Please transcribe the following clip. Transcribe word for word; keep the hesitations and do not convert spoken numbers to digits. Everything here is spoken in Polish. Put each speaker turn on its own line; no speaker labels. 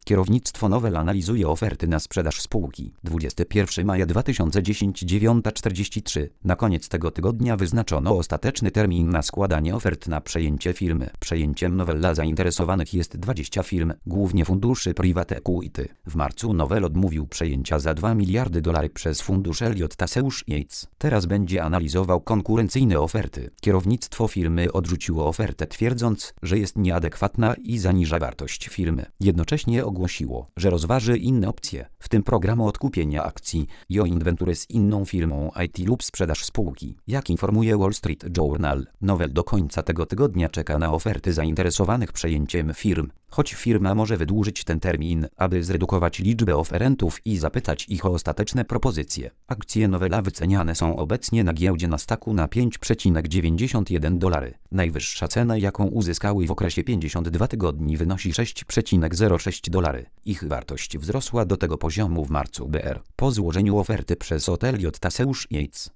Kierownictwo Novell analizuje oferty na sprzedaż spółki. dwudziestego pierwszego maja dwa tysiące dziesiątego, dziewiąta czterdzieści trzy. Na koniec tego tygodnia wyznaczono ostateczny termin na składanie ofert na przejęcie firmy. Przejęciem Novella zainteresowanych jest dwadzieścia firm, głównie funduszy private equity. W marcu Novell odmówił przejęcia za dwa miliardy dolarów przez fundusz Elliott Taseusz Yates. Teraz będzie analizował konkurencyjne oferty. Kierownictwo firmy odrzuciło ofertę, twierdząc, że jest nieadekwatna i zaniża wartość firmy. Jednocześnie ogłosiło, że rozważy inne opcje, w tym program odkupienia akcji, joint venture z inną firmą I T lub sprzedaż spółki. Jak informuje Wall Street Journal, Novell do końca tego tygodnia czeka na oferty zainteresowanych przejęciem firm. Choć firma może wydłużyć ten termin, aby zredukować liczbę oferentów i zapytać ich o ostateczne propozycje. Akcje Novella wyceniane są obecnie na giełdzie Nasdaqu na pięć przecinek dziewięćdziesiąt jeden dolara. Najwyższa cena, jaką uzyskały w okresie pięćdziesięciu dwóch tygodni, wynosi sześć przecinek zero sześć dolara. Ich wartość wzrosła do tego poziomu w marcu B R po złożeniu oferty przez Elliott Taseusz Yates.